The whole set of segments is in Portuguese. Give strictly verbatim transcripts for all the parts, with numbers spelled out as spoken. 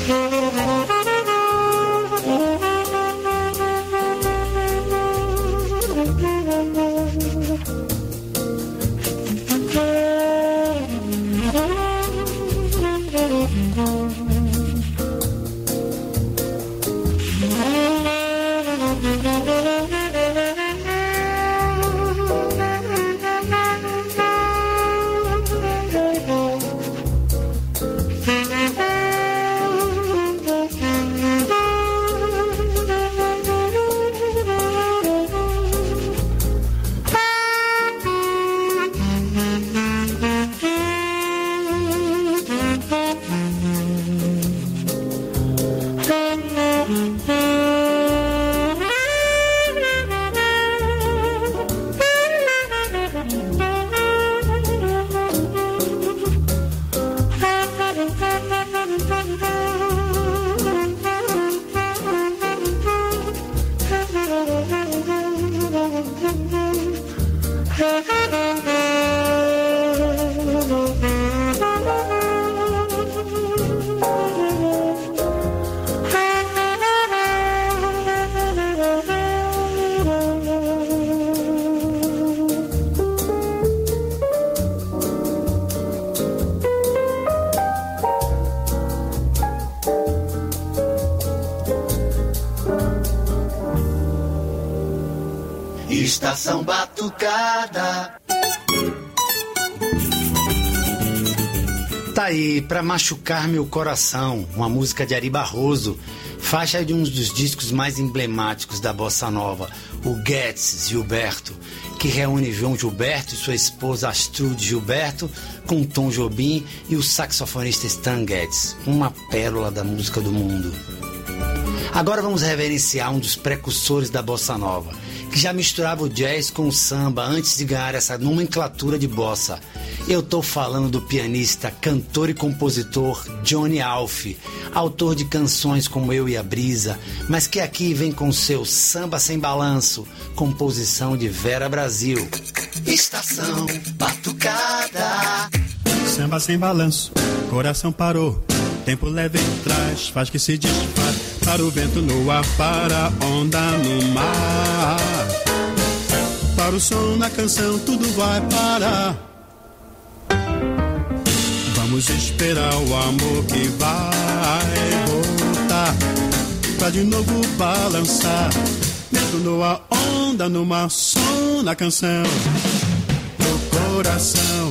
Estação Batucada. Tá aí, Pra Machucar Meu Coração, uma música de Ari Barroso, faixa de um dos discos mais emblemáticos da bossa nova, o Guedes Gilberto, que reúne João Gilberto e sua esposa Astrude Gilberto com Tom Jobim e o saxofonista Stan Getz, uma pérola da música do mundo. Agora vamos reverenciar um dos precursores da bossa nova, que já misturava o jazz com o samba antes de ganhar essa nomenclatura de bossa. Eu tô falando do pianista, cantor e compositor Johnny Alf, autor de canções como Eu e a Brisa, mas que aqui vem com seu Samba Sem Balanço, composição de Vera Brasil. Estação Batucada. Samba sem balanço, coração parou, tempo leve em trás, faz que se desfaz. Para o vento no ar, para a onda no mar, para o som na canção, tudo vai parar. Vamos esperar o amor que vai voltar, pra de novo balançar. Vento no ar, onda no mar, som na canção, no coração.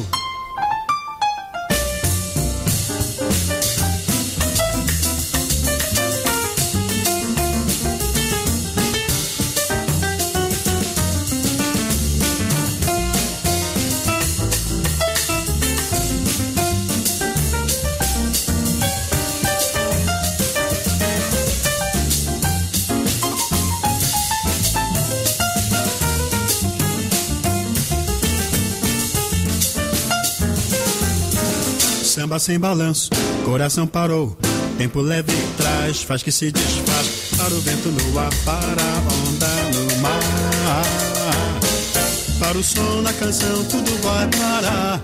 Samba sem balanço, coração parou, tempo leve traz, faz que se desfaz. Para o vento no ar, para a onda no mar, para o som na canção, tudo vai parar.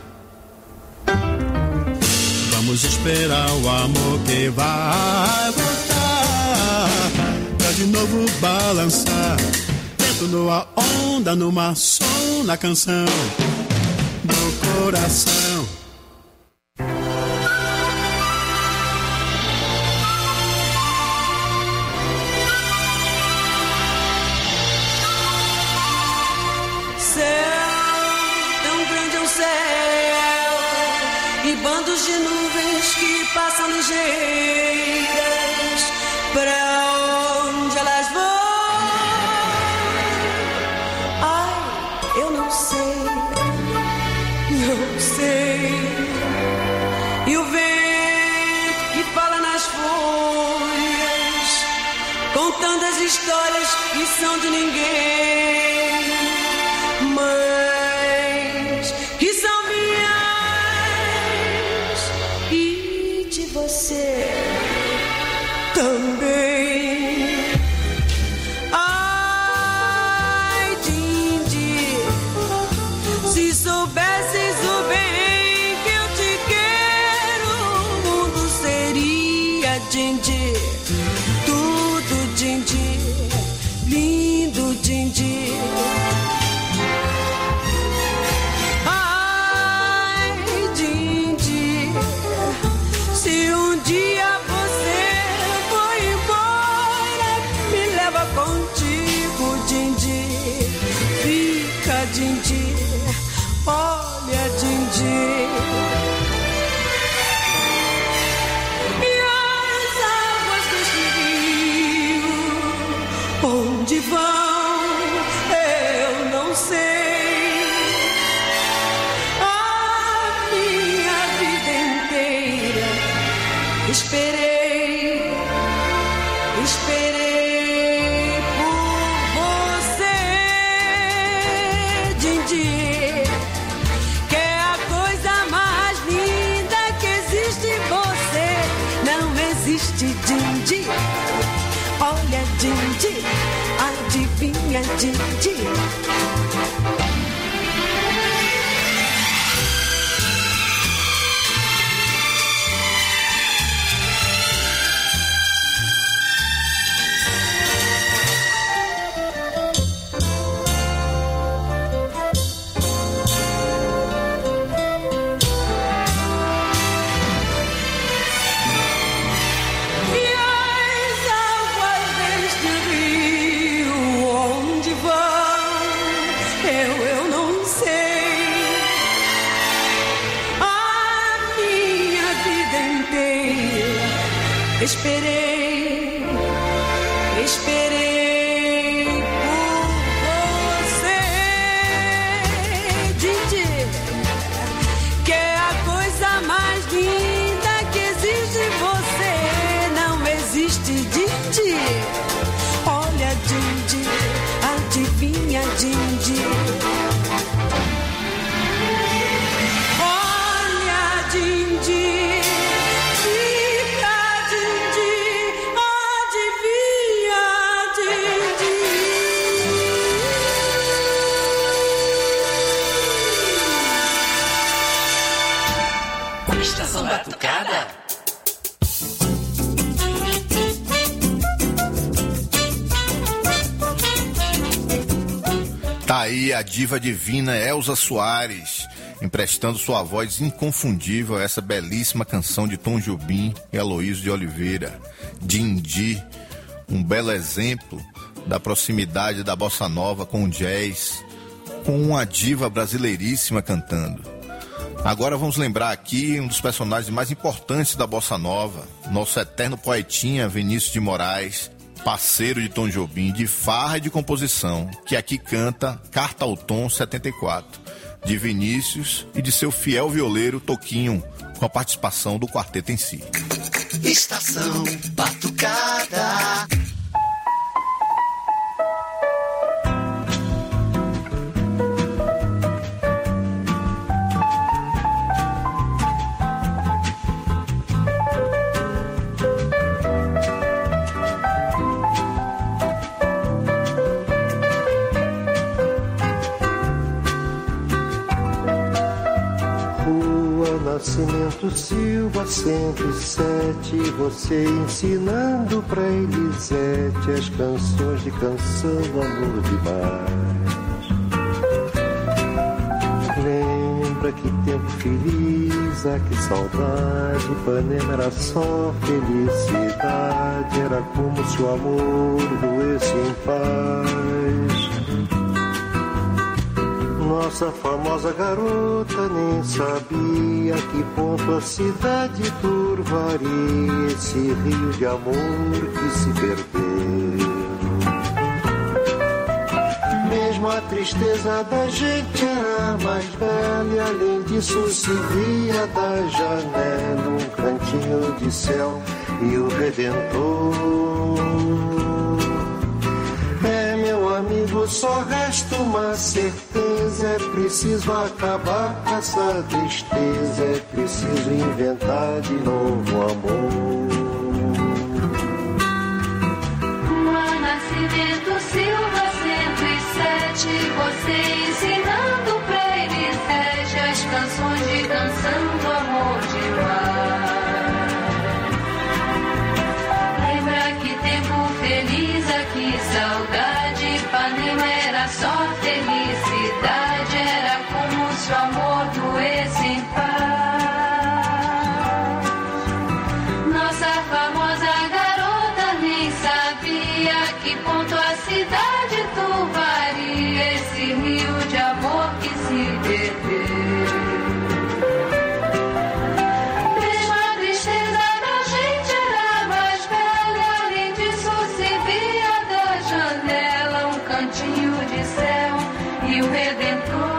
Vamos esperar o amor que vai voltar, pra de novo balançar. Vento no ar, onda no mar, som na canção, do coração. Bandos de nuvens que passam ligeiras, pra onde elas vão? Ai, eu não sei, não sei. E o vento que fala nas folhas, contando as histórias que são de ninguém, mas que são minhas. Você também. Ai, Dindi, se soubesses o bem que eu te quero, o mundo seria din-din, tudo din-din, lindo din-din. Ai, din-din, se um dia você for embora, me leva contigo, din-din, fica din-din, olha din-din. Onde vão, eu não sei. A minha vida inteira esperei, esperei por você, din-din, que é a coisa mais linda que existe em você. Não existe, din-din. Olha, din-din, adivinha, din-din. Esperei, esperei por você, din-din, que é a coisa mais linda que existe em você. Não existe, din-din. Olha, din-din, adivinha, din-din. Olha, din-din. Estação Batucada. Tá aí a diva divina Elza Soares, emprestando sua voz inconfundível a essa belíssima canção de Tom Jobim e Aloysio de Oliveira, Din-din, um belo exemplo da proximidade da bossa nova com o jazz, com uma diva brasileiríssima cantando. Agora vamos lembrar aqui um dos personagens mais importantes da bossa nova, nosso eterno poetinha Vinícius de Moraes, parceiro de Tom Jobim, de farra e de composição, que aqui canta Carta ao Tom setenta e quatro, de Vinícius e de seu fiel violeiro Toquinho, com a participação do quarteto em si. Estação Batucada. Nascimento Silva cento e sete, você ensinando pra Elisete as canções de canção do amor demais. Lembra que tempo feliz, ah que saudade, Ipanema era só felicidade, era como se o amor doesse em paz. Nossa famosa garota nem sabia que ponto a cidade turvaria esse rio de amor que se perdeu. Mesmo a tristeza da gente era mais bela e além disso se via da janela um cantinho de céu e o Redentor. É, meu amigo, só resta uma certeza, é preciso acabar com essa tristeza, é preciso inventar de novo amor. Nascimento Silva cento e sete, você ensinando pra Elisete as canções de canção do amor demais. que ponto a cidade turvaria esse rio de amor que se perdeu. Mesmo a tristeza da gente era mais velha, além disso se via da janela um cantinho de céu e o Redentor.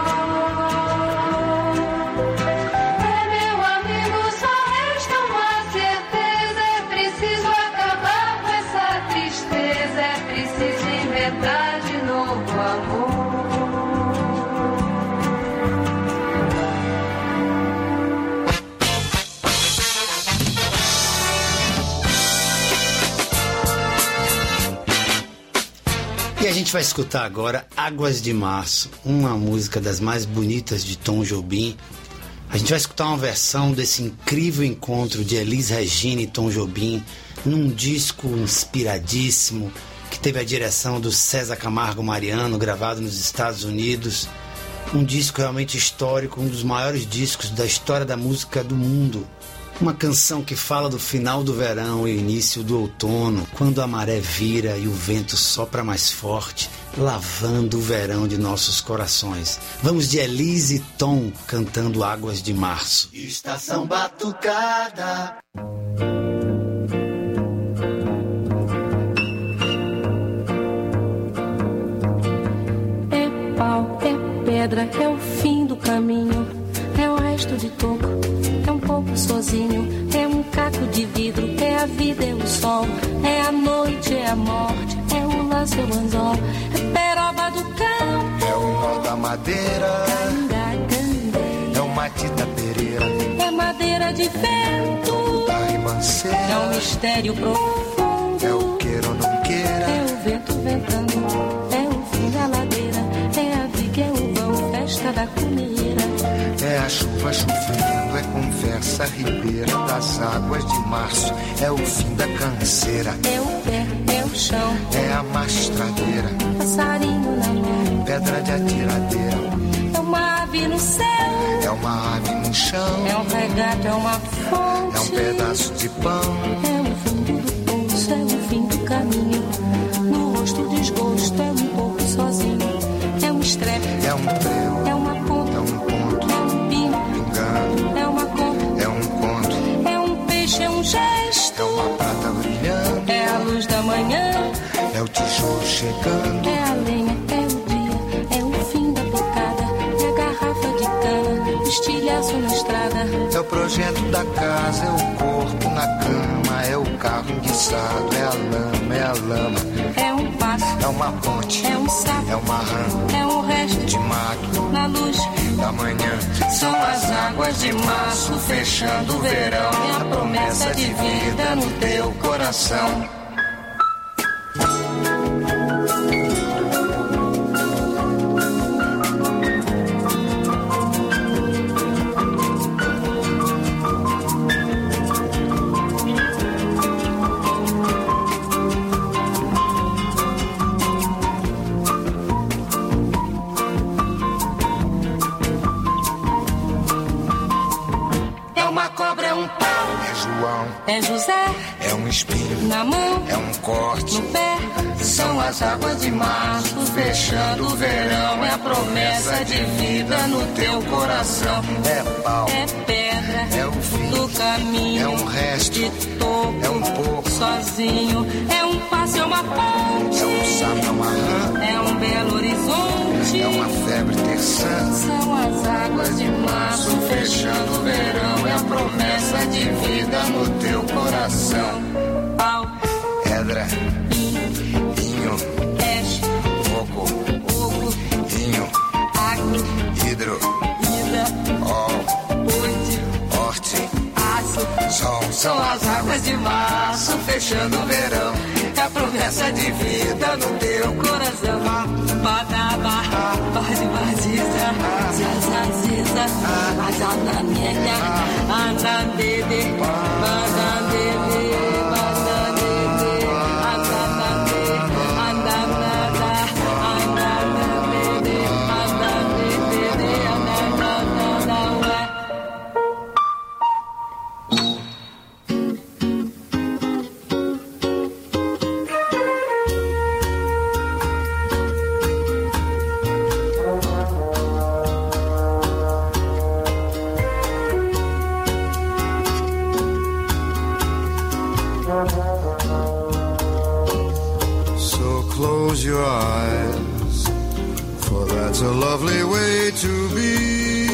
E a gente vai escutar agora Águas de Março, uma música das mais bonitas de Tom Jobim. A gente vai escutar uma versão desse incrível encontro de Elis Regina e Tom Jobim num disco inspiradíssimo que teve a direção do César Camargo Mariano, gravado nos Estados Unidos. Um disco realmente histórico, um dos maiores discos da história da música do mundo. Uma canção que fala do final do verão e início do outono, quando a maré vira e o vento sopra mais forte, lavando o verão de nossos corações. Vamos de Elis e Tom cantando Águas de Março. Estação Batucada. É pau, é pedra, é o fim do caminho, é o resto de toco, é um pouco sozinho, é um caco de vidro, é a vida, é o sol, é a noite, é a morte, é o laço, é o anzol, é peroba do cão, é o nó da madeira, é o matita pereira, é madeira de vento, da ribanceira, é um mistério profundo, é o queira ou não queira, é o vento ventando, é o fim da ladeira, é a viga, é o vão, festa da cumeira. É a chuva chovendo, é conversa ribeira das águas de março, é o fim da canseira, é o pé, é o chão, é a mastradeira, passarinho na mão, pedra de atiradeira, é uma ave no céu, é uma ave no chão, é um regato, é uma fonte, é um pedaço de pão, é o fundo do poço, é o fim do caminho, no rosto desgosto, é um pouco sozinho, é um estrepe, é um prego, é uma ponta, é um ponto, é um pino, pingando, é uma conta, é um conto, é um peixe, é um gesto, é uma prata brilhando, é a luz da manhã, é o tijolo chegando, é a lenha, é o dia, é o fim da picada, é a garrafa de cana, o estilhaço na estrada, é o projeto da casa, é o corpo na cama, é o carro enguiçado, é a lama, é a lama, é um passo, é uma ponte, é um sapo, é uma rã, é um resto de mato, na luz da manhã, são as águas de março fechando o verão, é a promessa de vida no teu coração. É José, é um espinho, na mão, é um corte, no pé, são as águas de março fechando o verão, é a promessa de vida no teu coração, é pau, é pedra, é o fim do caminho, é um resto, de topo, é um pouco, sozinho, é um passo, é uma ponte, é um sapo, é uma rã, é um belo horizonte, é uma febre terçã, são as águas de março fechando o verão, é a promessa de vida no teu coração. Pau, pedra, inho, peixe, fogo, fogo, inho, água, hidro, ida, ó, oite, horte, aço, sol, são as águas de março fechando o verão, é a promessa de vida no teu coração. Badaba, bade badiza, zazaziza, azananenha, anandede, badandede, badandede, azanande, andanada, andanadede, andandede, andanada, ué. close your eyes, for that's a lovely way to be.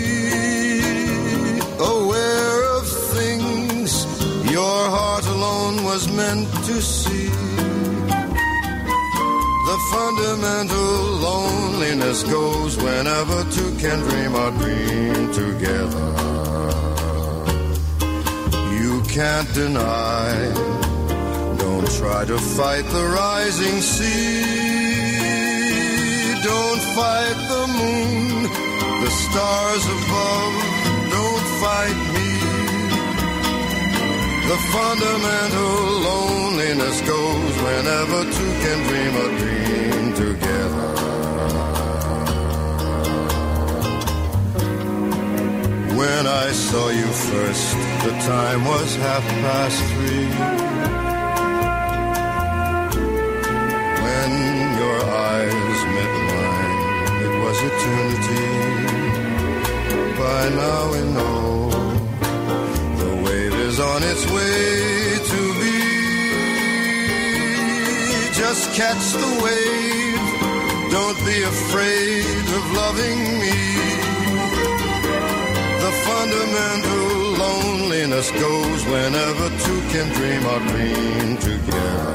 Aware of things your heart alone was meant to see. The fundamental loneliness goes whenever two can dream a dream together. You can't deny, don't try to fight the rising sea. Don't fight the moon, the stars above, don't fight me. The fundamental loneliness goes whenever two can dream a dream together. When I saw you first, the time was half past three. When your eyes met mine, it was eternity. By now we know on its way to be. Just catch the wave, don't be afraid of loving me. The fundamental loneliness goes whenever two can dream a dream together.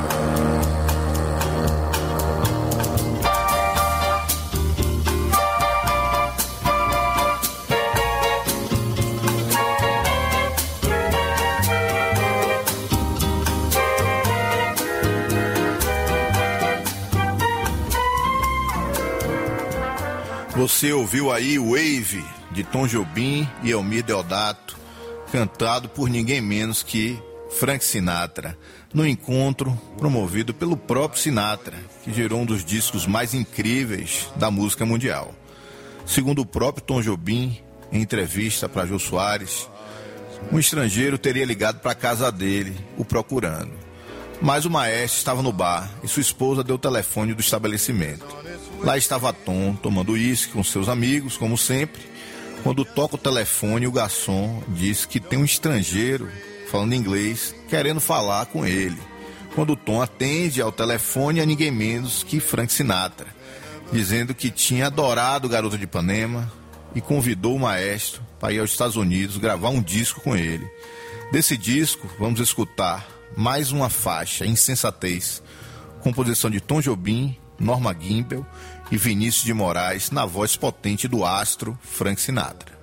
Você ouviu aí Wave, de Tom Jobim e Elmir Deodato, cantado por ninguém menos que Frank Sinatra, no encontro promovido pelo próprio Sinatra, que gerou um dos discos mais incríveis da música mundial. Segundo o próprio Tom Jobim, em entrevista para Jô Soares, um estrangeiro teria ligado para a casa dele, o procurando. Mas o maestro estava no bar e sua esposa deu o telefone do estabelecimento. Lá estava Tom, tomando uísque com seus amigos, como sempre. Quando toca o telefone, o garçom diz que tem um estrangeiro, falando inglês, querendo falar com ele. Quando Tom atende ao telefone, é ninguém menos que Frank Sinatra, dizendo que tinha adorado Garota de Ipanema e convidou o maestro para ir aos Estados Unidos gravar um disco com ele. Desse disco, vamos escutar mais uma faixa, Insensatez, composição de Tom Jobim, Norma Gimbel e Vinícius de Moraes, na voz potente do astro Frank Sinatra.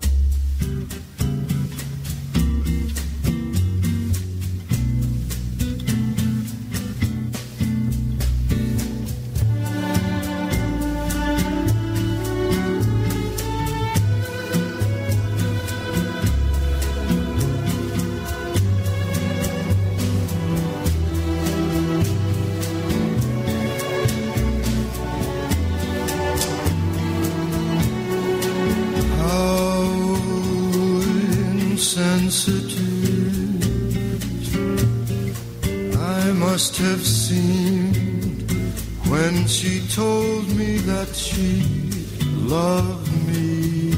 I must have seemed when she told me that she loved me.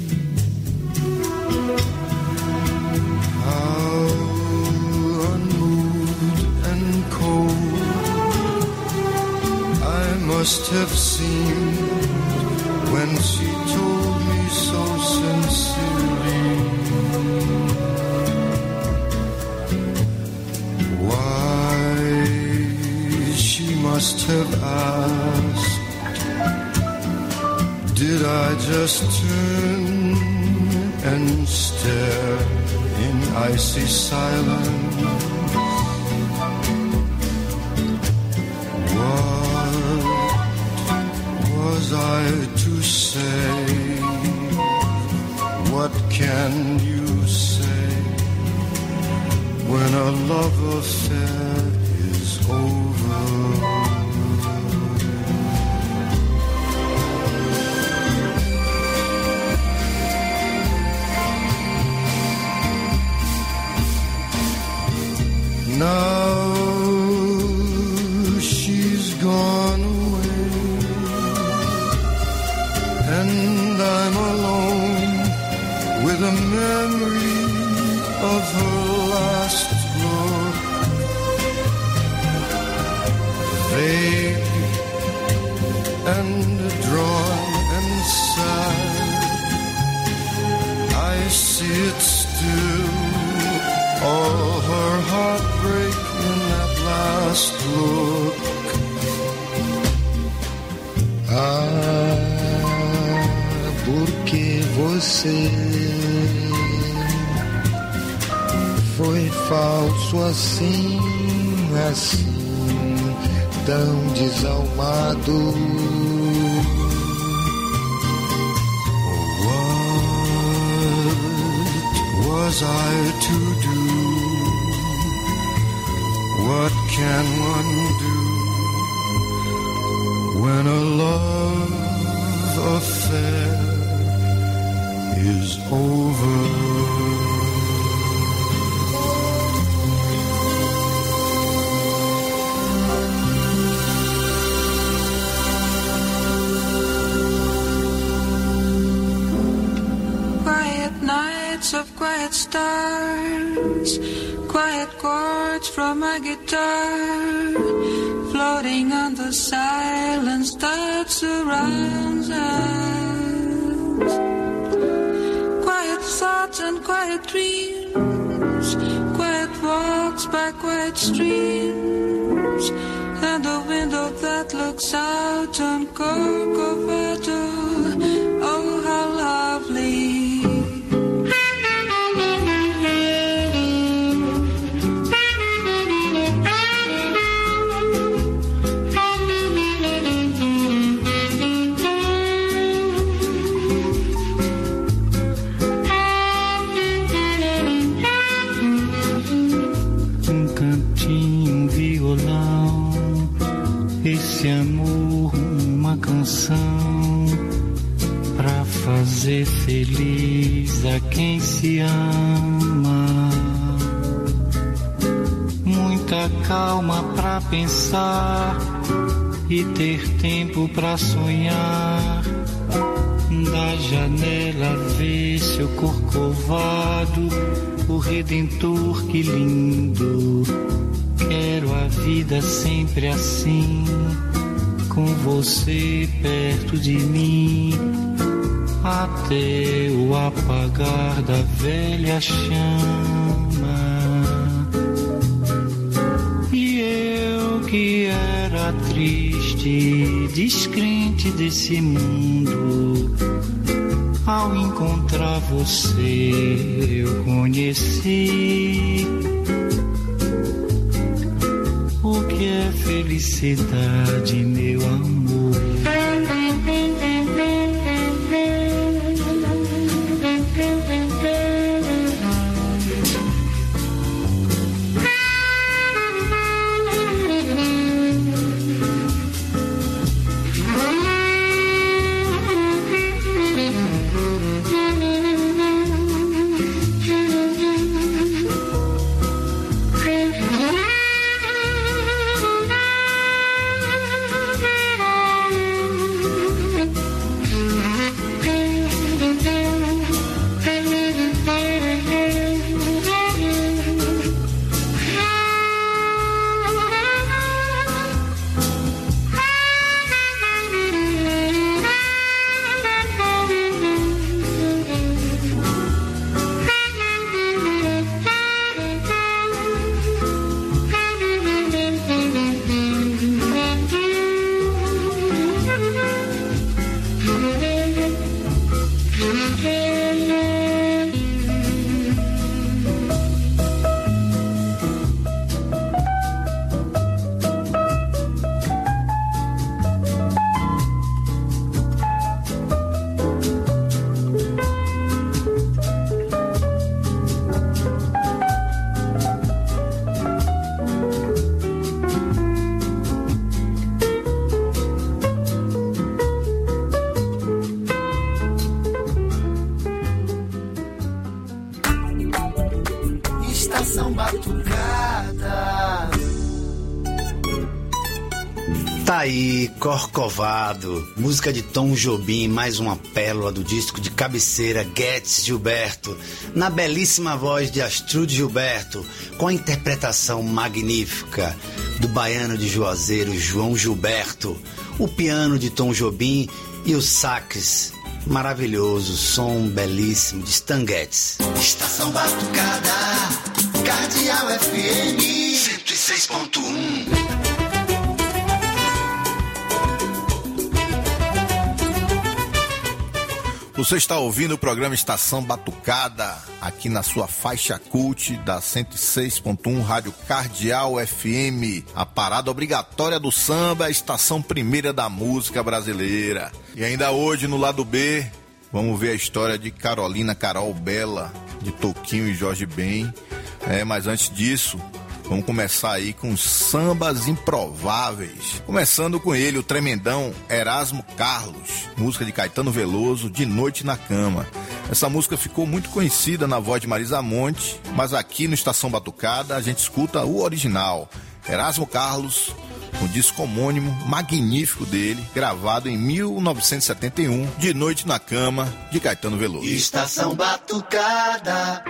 How unmoved and cold I must have seemed when she told me so sincerely. Must have asked, did I just turn and stare in icy silence? What was I to say? What can you say when a love affair is over? Now she's gone away, and I'm alone with a memory of her last look, vague and drawn and sad. I see it still, all her heartbreak in that last look. Ah, porque você foi falso assim, assim, tão desalmado. What was I to do? What can one do when a love affair is over? Of quiet stars, quiet chords from my guitar, floating on the silence that surrounds us. Quiet thoughts and quiet dreams, quiet walks by quiet streams, and a window that looks out on Corcovado. Oh, how lovely. Esse amor, uma canção pra fazer feliz a quem se ama. Muita calma pra pensar e ter tempo pra sonhar. Da janela ver seu corcovado, o Redentor, que lindo. Quero a vida sempre assim, com você perto de mim, até o apagar da velha chama. E eu que era triste, descrente desse mundo, ao encontrar você eu conheci o que é felicidade, meu amor. Tá aí, Corcovado, música de Tom Jobim, mais uma pérola do disco de cabeceira Guedes Gilberto, na belíssima voz de Astrud Gilberto, com a interpretação magnífica do baiano de Juazeiro João Gilberto, o piano de Tom Jobim e o sax maravilhoso, som belíssimo de Stan Getz. Estação Batucada, Cardeal F M cento e seis ponto um. Você está ouvindo o programa Estação Batucada, aqui na sua faixa cult da cento e seis ponto um Rádio Cardeal F M, a parada obrigatória do samba, a estação primeira da música brasileira. E ainda hoje, no lado B, vamos ver a história de Carolina Carol Bela, de Toquinho e Jorge Ben. É, mas antes disso, vamos começar aí com sambas improváveis. Começando com ele, o tremendão Erasmo Carlos, música de Caetano Veloso, De Noite na Cama. Essa música ficou muito conhecida na voz de Marisa Monte, mas aqui no Estação Batucada a gente escuta o original. Erasmo Carlos, um disco homônimo magnífico dele, gravado em mil novecentos e setenta e um, De Noite na Cama, de Caetano Veloso. Estação Batucada.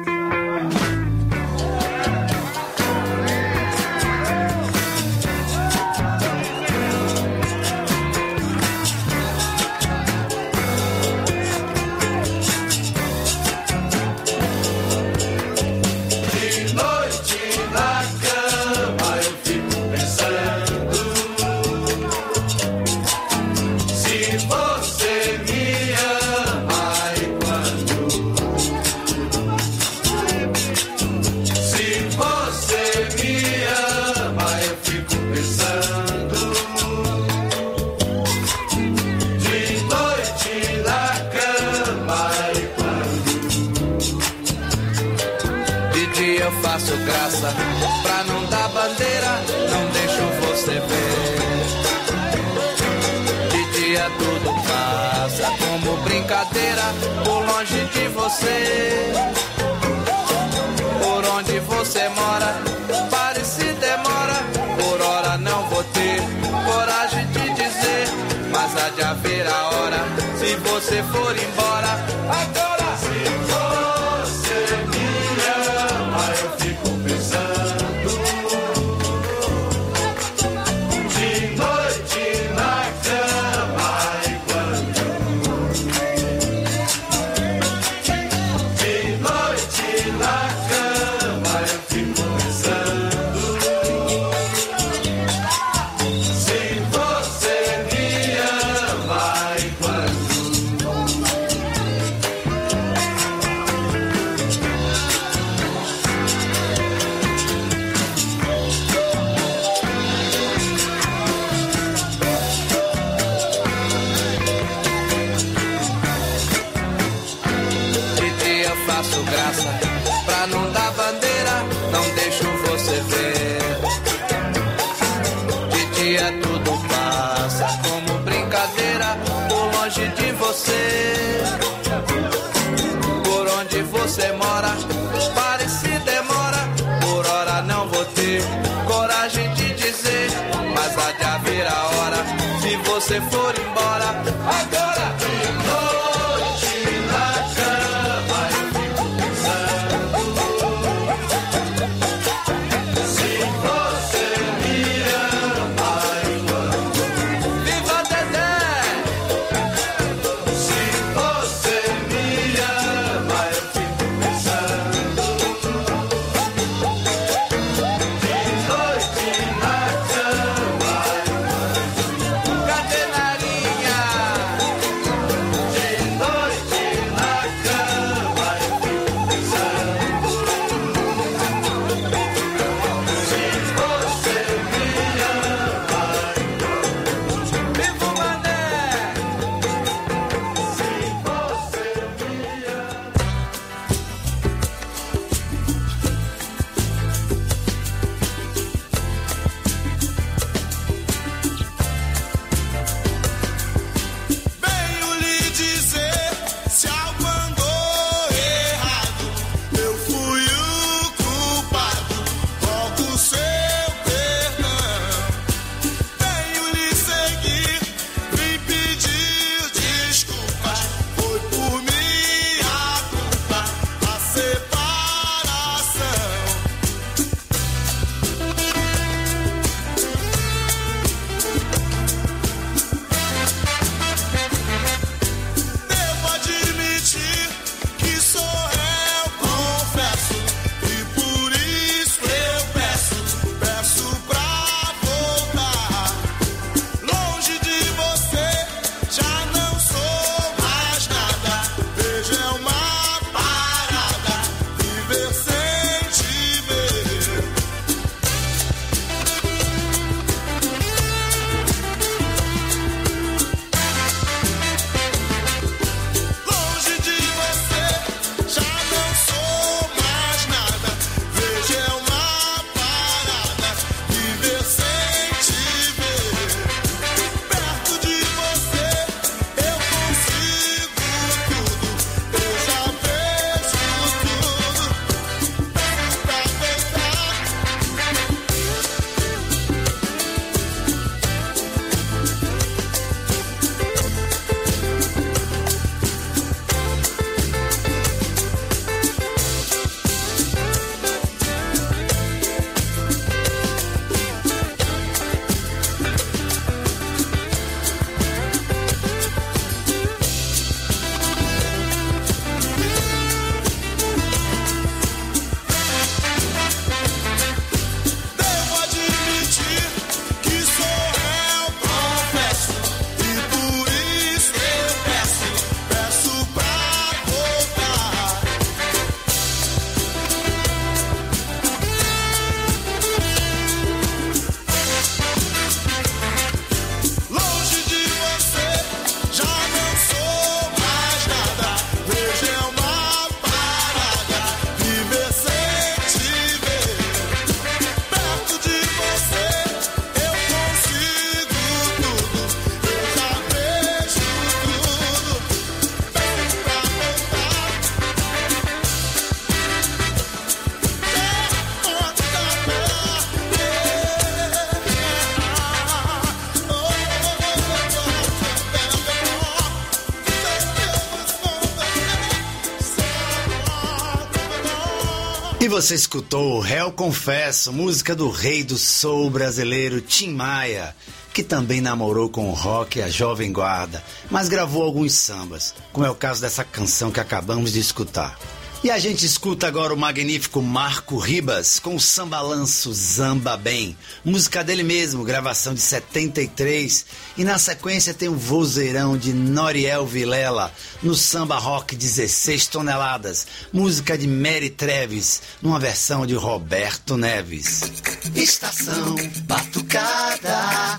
Faço graça pra não dar bandeira, não deixo você ver. De dia tudo passa como brincadeira, por longe de você. Por onde você mora, pare se demora. Por hora não vou ter coragem de dizer, mas há de haver a hora, se você for embora. Agora! Se você me ama, eu fico pensando, de noite na cama e quando, de noite na cama eu fico pensando, se você me ama e quando. Faço graça pra não dar bandeira, não deixo você ver. De dia tudo passa como brincadeira, por longe de você. Por onde você mora, pare se demora. Por hora não vou ter coragem de dizer, mas há de haver a hora, se você for embora. Agora, de noite na cama eu fico pensando, se você me ama e quando. Viva Dedé! Se você me ama eu fico pensando, de noite na cama e quando. Cadê Nariz? você escutou o Réu Confesso, música do rei do soul brasileiro Tim Maia, que também namorou com o rock e a Jovem Guarda, mas gravou alguns sambas, como é o caso dessa canção que acabamos de escutar. E a gente escuta agora o magnífico Marco Ribas com o sambalanço Zamba Bem, música dele mesmo, gravação de setenta e três, e na sequência tem o vozeirão de Noriel Vilela no samba rock dezesseis toneladas, música de Mary Treves, numa versão de Roberto Neves. Estação Batucada.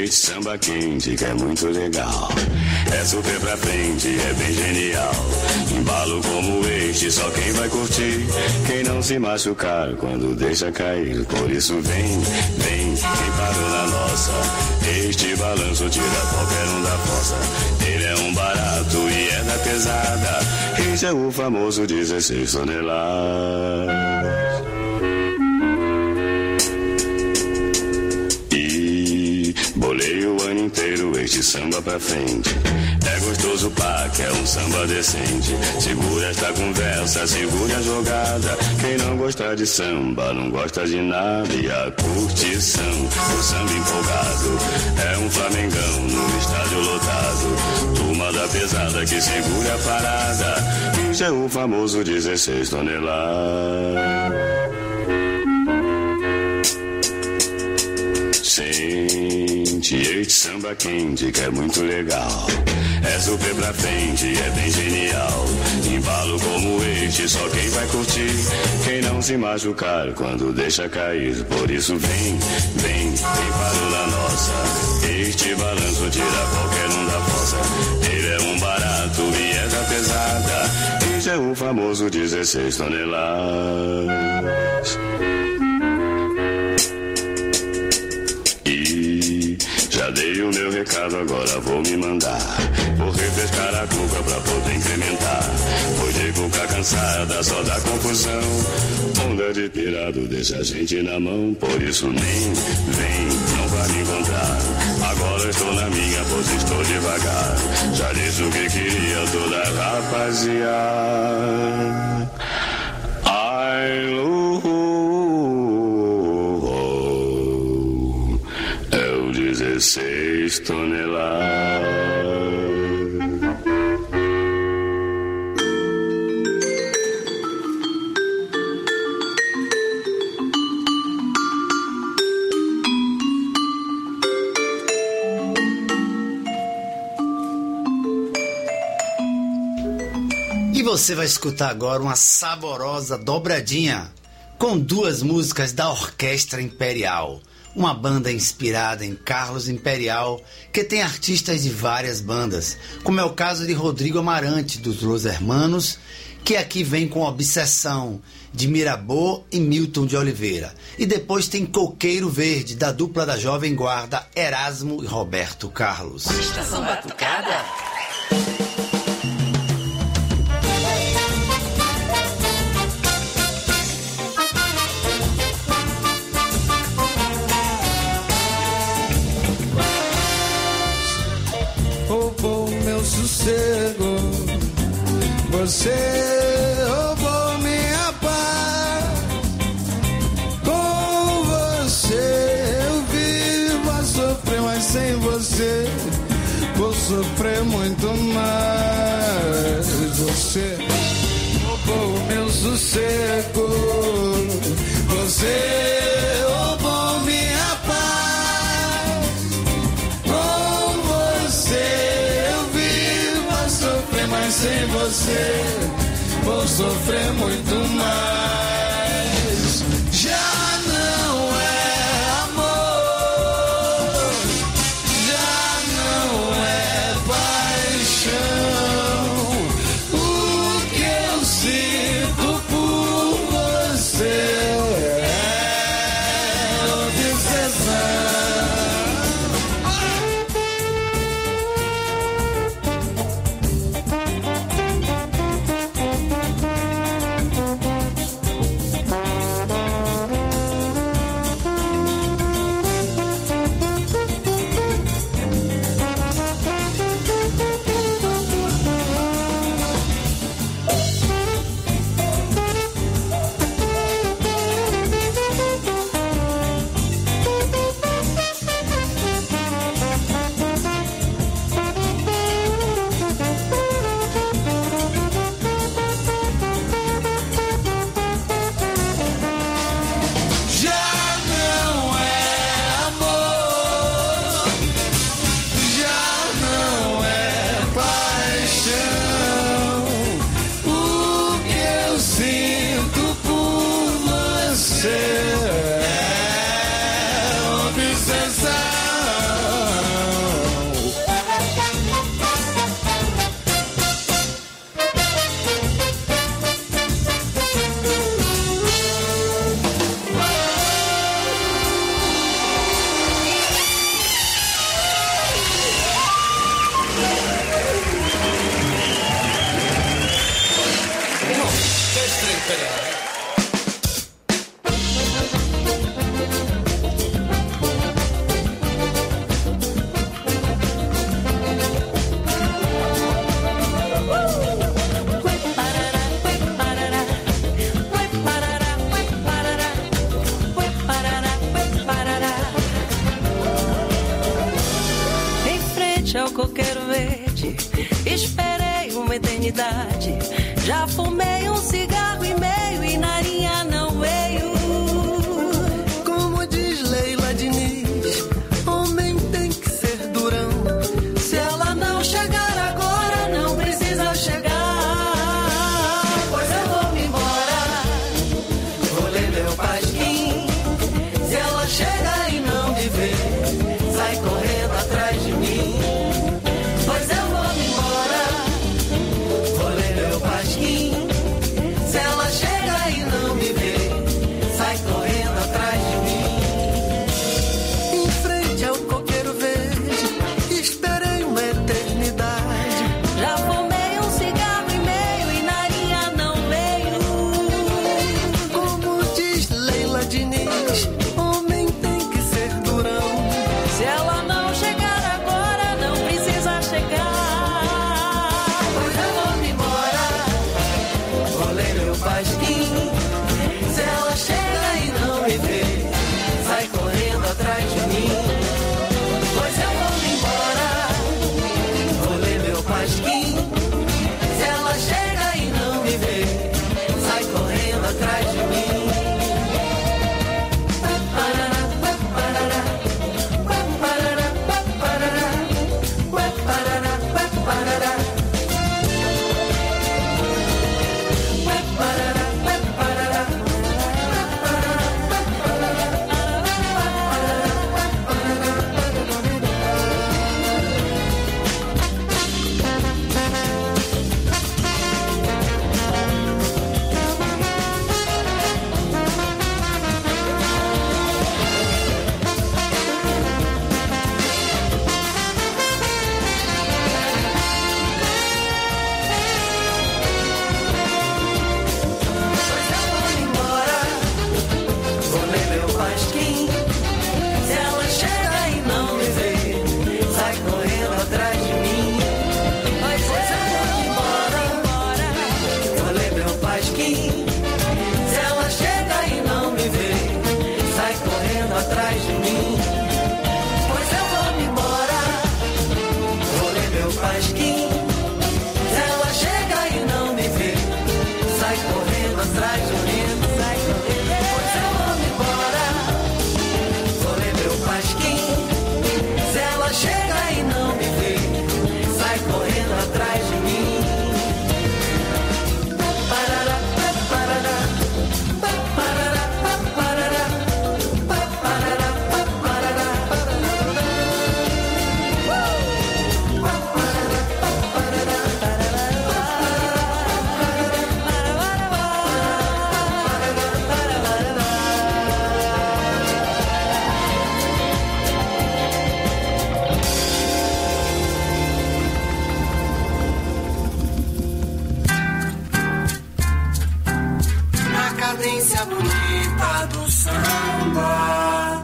este samba quente que é muito legal. É super pra frente, é bem genial. Embalo como este, só quem vai curtir. Quem não se machucar quando deixa cair. Por isso vem, vem, quem parou na nossa. Este balanço tira qualquer um da fossa. Ele é um barato e é da pesada. Este é o famoso dezesseis toneladas. Bolei o ano inteiro este samba pra frente. É gostoso pá, que é um samba decente. Segura esta conversa, segura a jogada. Quem não gosta de samba, não gosta de nada. E a curtição, o samba empolgado. É um flamengão no estádio lotado. Turma da pesada que segura a parada. Isso é o famoso dezesseis toneladas. Sente este samba quente que é muito legal. É super pra frente, é bem genial. Embalo como este, só quem vai curtir. Quem não se machucar quando deixa cair. Por isso vem, vem, vem parou na nossa. Este balanço tira qualquer um da fossa. Ele é um barato e é da pesada. Este é o famoso dezesseis toneladas. Já dei o meu recado, agora vou me mandar. Vou refrescar a cuca pra poder incrementar. Pois de cuca cansada, só dá confusão. Onda de pirado deixa a gente na mão. Por isso nem vem, não vai me encontrar. Agora estou na minha, pois estou devagar. Já disse o que queria toda rapaziada. Ai, Lu. dezesseis toneladas. E você vai escutar agora uma saborosa dobradinha com duas músicas da Orquestra Imperial. Uma banda inspirada em Carlos Imperial, que tem artistas de várias bandas, como é o caso de Rodrigo Amarante, dos Los Hermanos, que aqui vem com Obsessão, de Mirabô e Milton de Oliveira. E depois tem Coqueiro Verde, da dupla da Jovem Guarda, Erasmo e Roberto Carlos. Estação Batucada. Sossego, você roubou minha paz. Com você eu vivo a sofrer, mas sem você vou sofrer muito mais. Você roubou meu sossego, você roubou minha paz. Com você mas sem você vou sofrer muito mais. Já não é amor, já não é paixão. O que eu sinto por você é obsessão. frente ao coqueiro verde, esperei uma eternidade. Já fumei um cigarro e meio e Narinha não veio. Como diz Leila Diniz, homem tem que ser durão. Se ela não chegar agora, não precisa chegar. Pois eu vou me embora, vou ler meu pasquim. Se ela chega e não me vê, sai correndo atrás de mim. Pois eu vou me embora, vou ler meu pasquim. Se ela chega e não me vê, sai correndo atrás de mim. Em frente ao coqueiro verde, esperei uma eternidade. Já fumei um cigarro e meio e Narinha não veio. Como diz Leila Diniz, homem tem que ser durão. Se ela não chegar agora, não precisa chegar. Pois eu vou me embora, vou ler meu pasquim. Se ela chega e não me vê, sai correndo atrás de mim. Pois eu vou me embora, vou ler meu pasquim. Se ela chega e não me vê, sai correndo atrás de mim. Atrás de mim, pois eu vou me embora, vou ler meu pasquim. Se ela chega e não me vê, sai correndo atrás de mim, sai correndo. Pois eu vou me embora, vou ler meu pasquim. Se ela chega e não me vê, sai correndo atrás de mim. Parará, parará, parará, parará. Na cadência bonita do samba.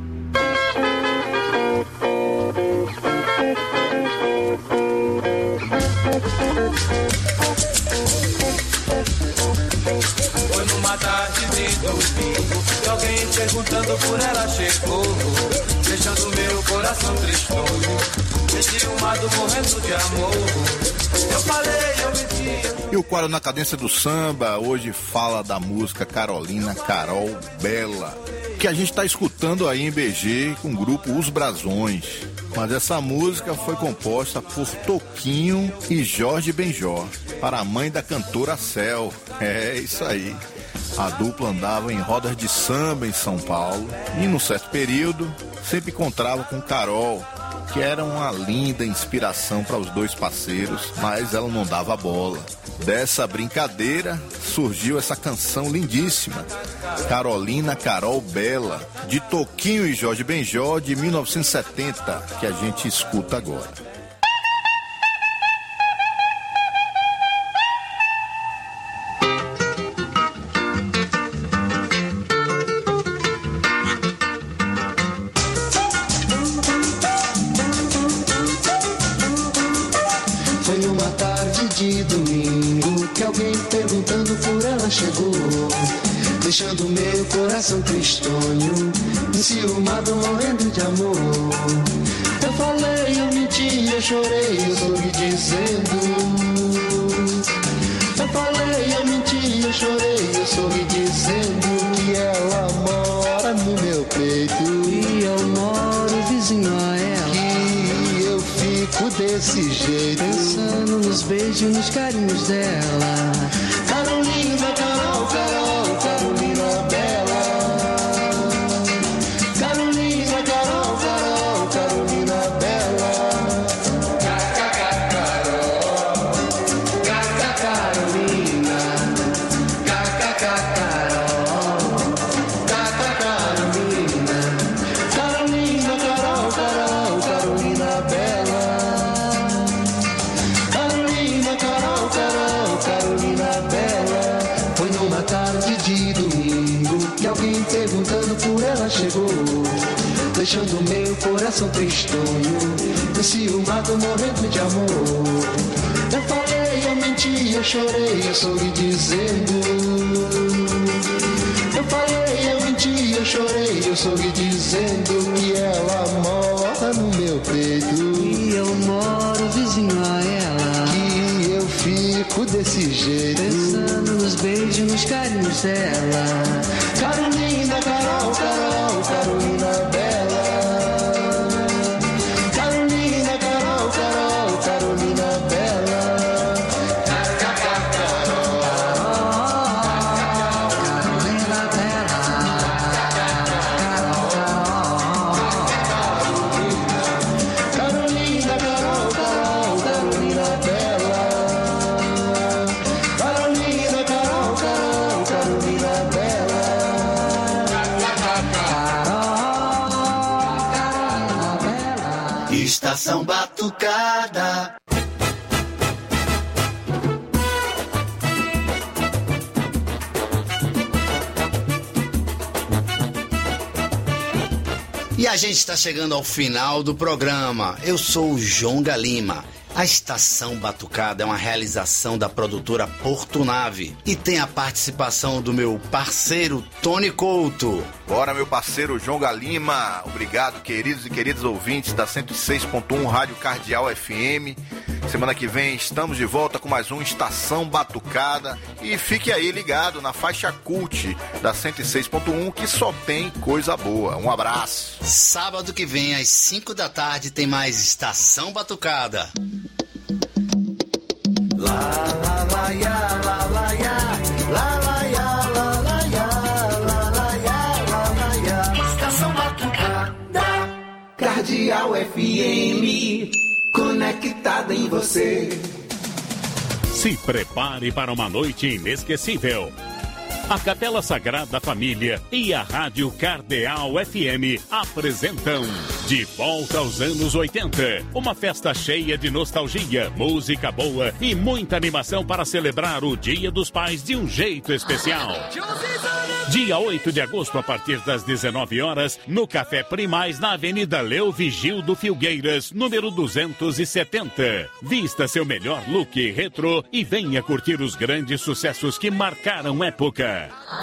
Foi numa tarde de domingo que alguém perguntando por ela chegou, deixando meu coração tristonho, enciumado morrendo de amor. Eu falei, eu menti. E o quadro Na Cadência do Samba hoje fala da música Carolina, Carol Bela, que a gente está escutando aí em B G com o grupo Os Brasões. Mas essa música foi composta por Toquinho e Jorge Benjor, para a mãe da cantora Cel. É isso aí. A dupla andava em rodas de samba em São Paulo e, num certo período, sempre encontrava com Carol, que era uma linda inspiração para os dois parceiros, mas ela não dava bola. Dessa brincadeira surgiu essa canção lindíssima, Carolina, Carol Bela, de Toquinho e Jorge Benjor, de mil novecentos e setenta, que a gente escuta agora. De domingo que alguém perguntando por ela chegou, deixando meu coração tristonho, enciumado, morrendo de amor. Eu falei, eu menti, eu chorei, eu sorri dizendo. Eu falei, eu menti, eu chorei, eu sorri dizendo que ela mora no meu peito. E eu moro vizinho a ela. Que eu fico desse jeito, pensando nos beijos e nos carinhos dela. Carolina, Carol, Carol, Carolina Bela. Carolina, Carol, Carol, Carolina Bela. Caca, Carol, Caca, Carolina. Caca, Carol, Caca, Carolina. Carolina, Carol, Carol, Carolina Bela. Carolina, Carol, Carol, Carolina Bela. Foi numa tarde de domingo que alguém perguntando por ela chegou, deixando meu coração tristonho, enciumado, morrendo de amor. Eu falei, eu menti, eu chorei, eu sorri dizendo. Eu falei, eu menti, eu chorei, eu sorri dizendo que ela mora no meu peito. E eu moro vizinho a ela. Que eu fico desse jeito, pensando nos beijos e nos carinhos dela. Carolina, Carol, Carol, Carolina Bela. Carolina, Carol, Carol, Carolina Bela. Estação Batucada. E a gente está chegando ao final do programa. Eu sou o Jonga Lima. A Estação Batucada é uma realização da produtora Porto Nave e tem a participação do meu parceiro Tony Couto. Bora, meu parceiro Jonga Lima. Obrigado, queridos e queridas ouvintes da cento e seis ponto um Rádio Cardeal F M. Semana que vem estamos de volta com mais um Estação Batucada. E fique aí ligado na faixa Cult da cento e seis ponto um, que só tem coisa boa. Um abraço. Sábado que vem, às cinco da tarde, tem mais Estação Batucada. La la la ya, la la ya, la la ya, la la ya, la la ya, la la ya. Estação Batucada, Cardeal F M, conectada em você. Se prepare para uma noite inesquecível. A Capela Sagrada Família e a Rádio Cardeal F M apresentam De Volta aos Anos oitenta. Uma festa cheia de nostalgia, música boa e muita animação para celebrar o Dia dos Pais de um jeito especial. Dia oito de agosto, a partir das dezenove horas, no Café Primaz, na Avenida Leo Vigildo Filgueiras, número duzentos e setenta. Vista seu melhor look retrô e venha curtir os grandes sucessos que marcaram época.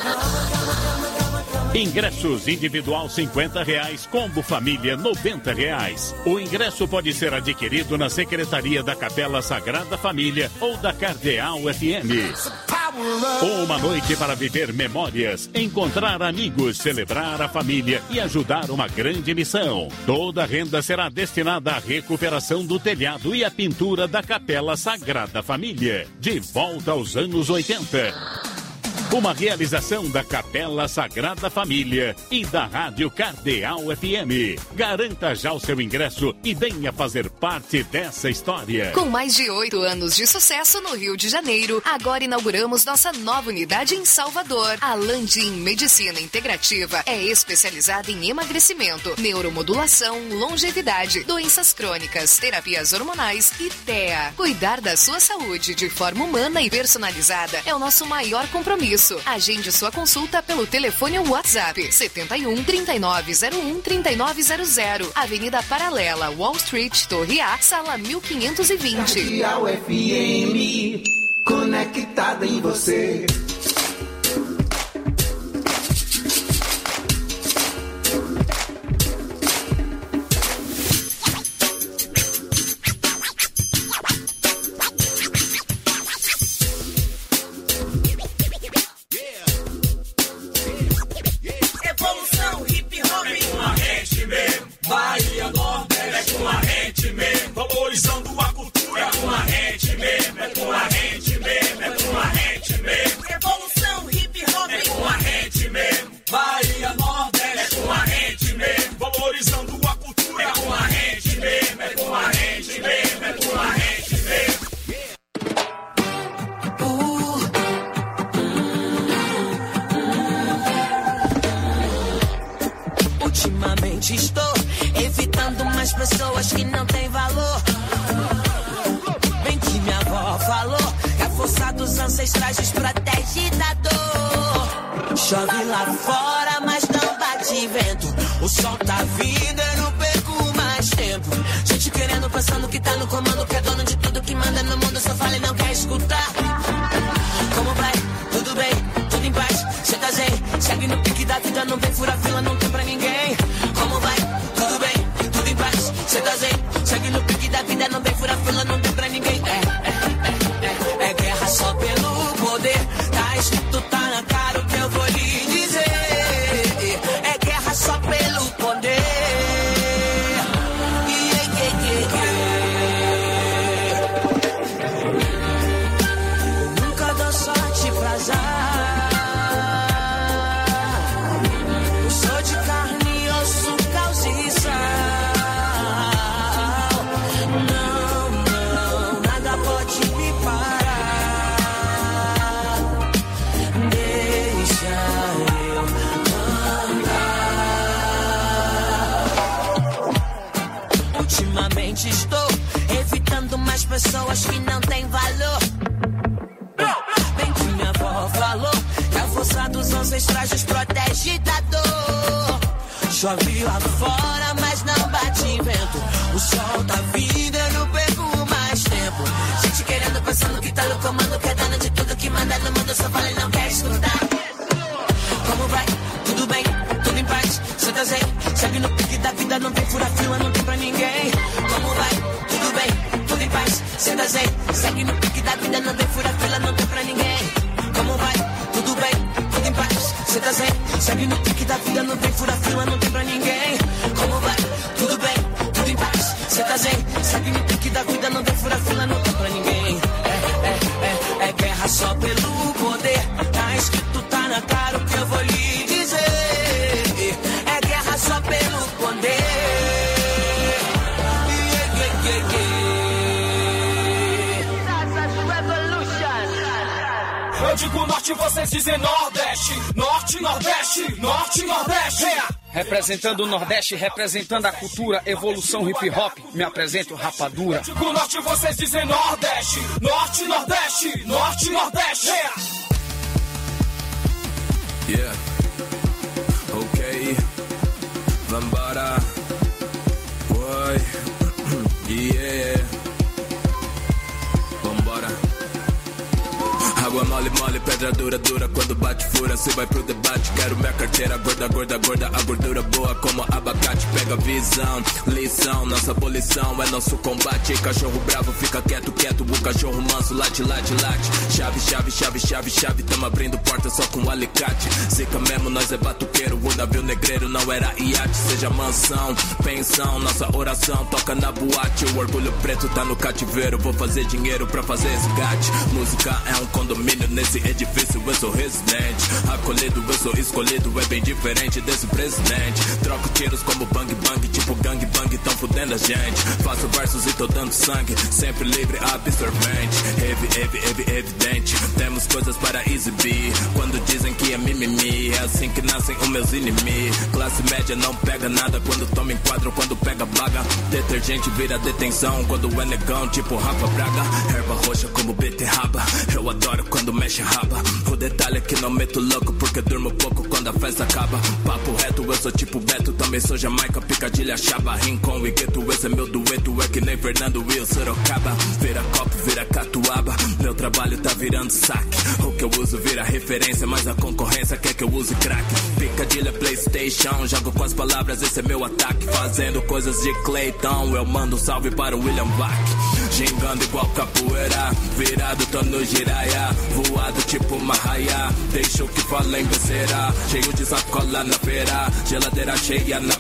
Ingressos individual cinquenta reais, combo família noventa reais. O ingresso pode ser adquirido na Secretaria da Capela Sagrada Família ou da Cardeal F M. Uma noite para viver memórias, encontrar amigos, celebrar a família e ajudar uma grande missão. Toda a renda será destinada à recuperação do telhado e à pintura da Capela Sagrada Família. De volta aos anos oitenta. Uma realização da Capela Sagrada Família e da Rádio Cardeal F M. Garanta já o seu ingresso e venha fazer parte dessa história. Com mais de oito anos de sucesso no Rio de Janeiro, agora inauguramos nossa nova unidade em Salvador. A Landim Medicina Integrativa é especializada em emagrecimento, neuromodulação, longevidade, doenças crônicas, terapias hormonais e T E A. Cuidar da sua saúde de forma humana e personalizada é o nosso maior compromisso. Agende sua consulta pelo telefone ou WhatsApp setenta e um, trinta e nove zero um, trinta e nove zero zero, Avenida Paralela, Wall Street, Torre A, sala mil quinhentos e vinte. Cardeal F M, conectada em você. Ultimamente estou evitando mais pessoas que não têm valor. Bem que minha avó falou que a força dos ancestrais nos protege da dor. Chove lá fora, mas não bate vento. O sol tá vindo, eu não perco mais tempo. Gente querendo, pensando que tá no comando, que é dono de tudo que manda no mundo. Só fala e não quer escutar. Como vai? Tudo bem? Tudo em paz? Cê tá zen? Segue no pique da vida, não vem furar fila, não tem pra ninguém. Como vai? Tudo bem? Tudo em paz? Cê tá zen? Segue no pique da vida, não vem furar fila, não tem pra ninguém. É, é, é, é, é guerra só pelo poder. Tá escrito, tá na cara o que eu vou lhe dizer. É guerra só pelo poder. Yeah, yeah, yeah, yeah. Eu nunca dou sorte pra azar. Estou evitando mais pessoas que não têm valor. Bem que minha avó falou que a força dos ancestrais nos protege da dor. Chove lá fora, mas não bate vento. O sol tá vindo, eu não perco mais tempo. Gente querendo, pensando que tá no comando, que é dona de tudo que manda no mundo. Só fala e não quer escutar. Como vai? Tudo bem? Tudo em paz? Cê tá zen? Segue no pique da vida, não tem fura fila, não tem pra ninguém. Como vai? Tudo bem? Tudo em paz? Cê tá zen? Segue no pique da vida, não tem fura fila, não tem pra ninguém. Como vai? Tudo bem? Tudo em paz? Cê tá zen? Segue no pique da vida, não tem fura fila, não tem pra ninguém. Como vai? Tudo bem? Tudo em paz? Cê tá zen? Segue no pique da vida, não tem fura fila, não tem pra ninguém. É, é, é, é guerra só pelo poder. Tá escrito, tá na cara o que eu vou lhe dizer. É guerra só pelo poder. Eu digo norte, vocês dizem nordeste. Norte, nordeste, norte, nordeste. Yeah. Representando o Nordeste, representando a cultura, evolução hip hop, me apresento Rapadura. Eu digo norte, vocês dizem nordeste. Norte, nordeste, norte, nordeste. Yeah. Yeah. Ok. Vambora. Oi. Yeah. Vambora. Água mole, mole, pedra dura, dura. Quando bate fura, se vai pro debate. Quero minha carteira gorda, gorda, gorda. A gordura boa como abacate. Pega visão, lição. Nossa abolição é nosso combate. Cachorro bravo fica quieto, quieto. O cachorro manso late, late, late. Chave, chave, chave, chave, chave. Tamo abrindo porta só com alicate. Zica mesmo, nós é batuqueiro. O navio negreiro não era iate. Seja mansão, pensão. Nossa oração toca na boate. O orgulho preto tá no cativeiro. Vou fazer dinheiro pra fazer resgate. Música é um condomínio. Nesse edifício eu sou residente. Acolhido, eu sou escolhido. É bem diferente desse presidente. Troco tiros como bang bang. Tipo gang bang, tão fudendo a gente. Faço versos e tô dando sangue. Sempre livre, absorvente. Heavy, heavy, heavy, evidente. Temos coisas para exibir. Quando dizem que é mimimi, é assim que nascem os meus inimigos. Classe média não pega nada quando toma enquadro, quando pega baga. Detergente vira detenção quando é negão, tipo Rafa Braga. Erva roxa como beterraba. Eu adoro quando mexe raba. O detalhe é que não meto louco porque durmo pouco quando a festa acaba. Papo reto, eu sou tipo Beto. Também sou Jamaica, Picadilha, Chaba. Rincon e Gueto, esse é meu dueto. É que nem Fernando e o Sorocaba. Vira copo, vira catuaba. Meu trabalho tá virando saque. O que eu uso vira referência, mas a concorrência quer que eu use crack. Picadilha, Playstation. Jogo com as palavras, esse é meu ataque. Fazendo coisas de Clayton. Eu mando um salve para o William Bach. Gingando igual capoeira. Virado, tô no giraia. Voado tipo uma raia. Deixa o que fala em besteira. Cheio de sacola na feira. Geladeira cheia na